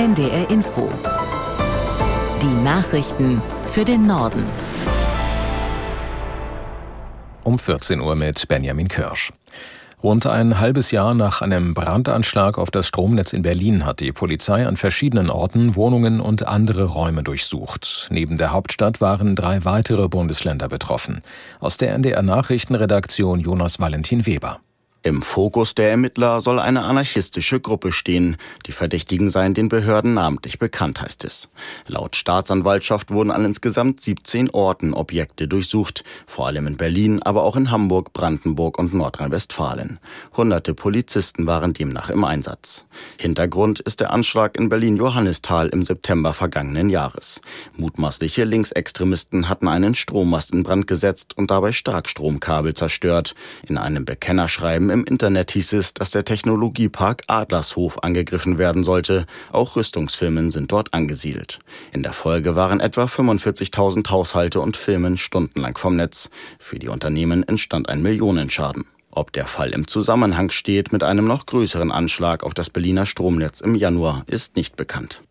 NDR Info. Die Nachrichten für den Norden. Um 14 Uhr mit Benjamin Kirsch. Rund ein halbes Jahr nach einem Brandanschlag auf das Stromnetz in Berlin hat die Polizei an verschiedenen Orten Wohnungen und andere Räume durchsucht. Neben der Hauptstadt waren 3 weitere Bundesländer betroffen. Aus der NDR Nachrichtenredaktion Jonas Valentin Weber. Im Fokus der Ermittler soll eine anarchistische Gruppe stehen. Die Verdächtigen seien den Behörden namentlich bekannt, heißt es. Laut Staatsanwaltschaft wurden an insgesamt 17 Orten Objekte durchsucht. Vor allem in Berlin, aber auch in Hamburg, Brandenburg und Nordrhein-Westfalen. Hunderte Polizisten waren demnach im Einsatz. Hintergrund ist der Anschlag in Berlin-Johannisthal im September vergangenen Jahres. Mutmaßliche Linksextremisten hatten einen Strommast in Brand gesetzt und dabei Starkstromkabel zerstört. In einem Bekennerschreiben im Internet hieß es, dass der Technologiepark Adlershof angegriffen werden sollte. Auch Rüstungsfirmen sind dort angesiedelt. In der Folge waren etwa 45.000 Haushalte und Firmen stundenlang vom Netz. Für die Unternehmen entstand ein Millionenschaden. Ob der Fall im Zusammenhang steht mit einem noch größeren Anschlag auf das Berliner Stromnetz im Januar, ist nicht bekannt.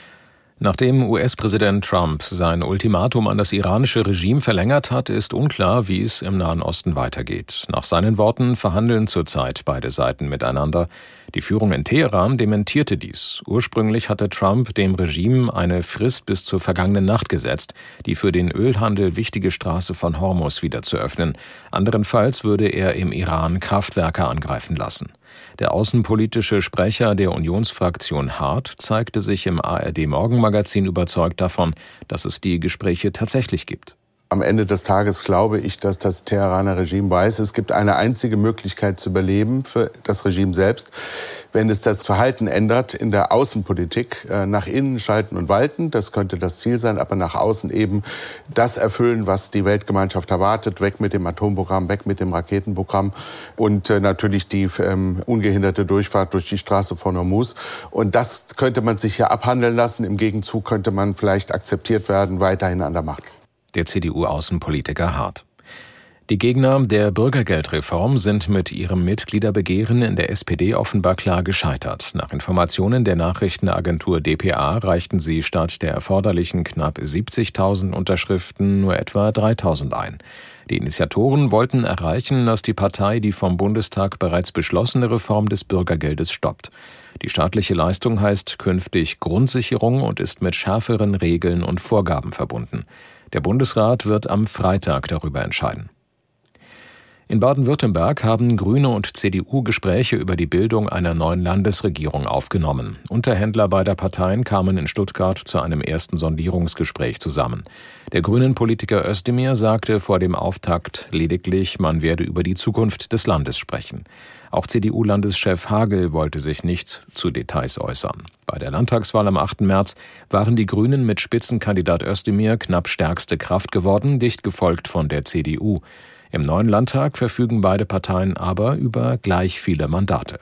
Nachdem US-Präsident Trump sein Ultimatum an das iranische Regime verlängert hat, ist unklar, wie es im Nahen Osten weitergeht. Nach seinen Worten verhandeln zurzeit beide Seiten miteinander. Die Führung in Teheran dementierte dies. Ursprünglich hatte Trump dem Regime eine Frist bis zur vergangenen Nacht gesetzt, die für den Ölhandel wichtige Straße von Hormuz wieder zu öffnen. Anderenfalls würde er im Iran Kraftwerke angreifen lassen. Der außenpolitische Sprecher der Unionsfraktion Hart zeigte sich im ARD-Morgenmagazin überzeugt davon, dass es die Gespräche tatsächlich gibt. Am Ende des Tages glaube ich, dass das Teheraner Regime weiß, es gibt eine einzige Möglichkeit zu überleben für das Regime selbst, wenn es das Verhalten ändert in der Außenpolitik, nach innen schalten und walten, das könnte das Ziel sein, aber nach außen eben das erfüllen, was die Weltgemeinschaft erwartet, weg mit dem Atomprogramm, weg mit dem Raketenprogramm und natürlich die ungehinderte Durchfahrt durch die Straße von Hormuz. Und das könnte man sich ja abhandeln lassen, im Gegenzug könnte man vielleicht akzeptiert werden, weiterhin an der Macht. Der CDU-Außenpolitiker Hart. Die Gegner der Bürgergeldreform sind mit ihrem Mitgliederbegehren in der SPD offenbar klar gescheitert. Nach Informationen der Nachrichtenagentur dpa reichten sie statt der erforderlichen knapp 70.000 Unterschriften nur etwa 3.000 ein. Die Initiatoren wollten erreichen, dass die Partei die vom Bundestag bereits beschlossene Reform des Bürgergeldes stoppt. Die staatliche Leistung heißt künftig Grundsicherung und ist mit schärferen Regeln und Vorgaben verbunden. Der Bundesrat wird am Freitag darüber entscheiden. In Baden-Württemberg haben Grüne und CDU Gespräche über die Bildung einer neuen Landesregierung aufgenommen. Unterhändler beider Parteien kamen in Stuttgart zu einem ersten Sondierungsgespräch zusammen. Der Grünen-Politiker Özdemir sagte vor dem Auftakt lediglich, man werde über die Zukunft des Landes sprechen. Auch CDU-Landeschef Hagel wollte sich nicht zu Details äußern. Bei der Landtagswahl am 8. März waren die Grünen mit Spitzenkandidat Özdemir knapp stärkste Kraft geworden, dicht gefolgt von der CDU. Im neuen Landtag verfügen beide Parteien aber über gleich viele Mandate.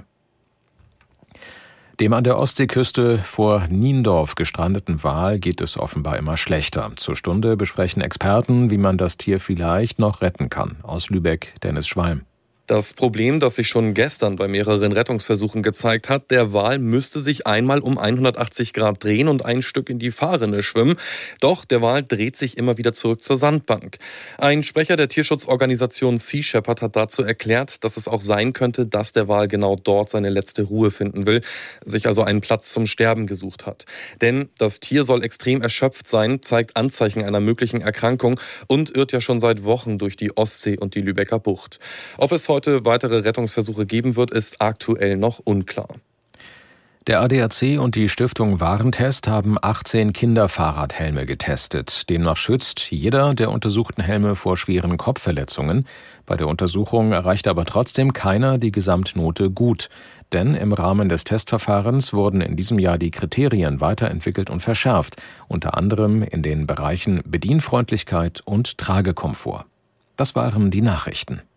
Dem an der Ostseeküste vor Niendorf gestrandeten Wal geht es offenbar immer schlechter. Zur Stunde besprechen Experten, wie man das Tier vielleicht noch retten kann. Aus Lübeck, Dennis Schwalm. Das Problem, das sich schon gestern bei mehreren Rettungsversuchen gezeigt hat, der Wal müsste sich einmal um 180 Grad drehen und ein Stück in die Fahrrinne schwimmen. Doch der Wal dreht sich immer wieder zurück zur Sandbank. Ein Sprecher der Tierschutzorganisation Sea Shepherd hat dazu erklärt, dass es auch sein könnte, dass der Wal genau dort seine letzte Ruhe finden will, sich also einen Platz zum Sterben gesucht hat. Denn das Tier soll extrem erschöpft sein, zeigt Anzeichen einer möglichen Erkrankung und irrt ja schon seit Wochen durch die Ostsee und die Lübecker Bucht. Ob es heute weitere Rettungsversuche geben wird, ist aktuell noch unklar. Der ADAC und die Stiftung Warentest haben 18 Kinderfahrradhelme getestet. Demnach schützt jeder der untersuchten Helme vor schweren Kopfverletzungen. Bei der Untersuchung erreichte aber trotzdem keiner die Gesamtnote gut. Denn im Rahmen des Testverfahrens wurden in diesem Jahr die Kriterien weiterentwickelt und verschärft. Unter anderem in den Bereichen Bedienfreundlichkeit und Tragekomfort. Das waren die Nachrichten.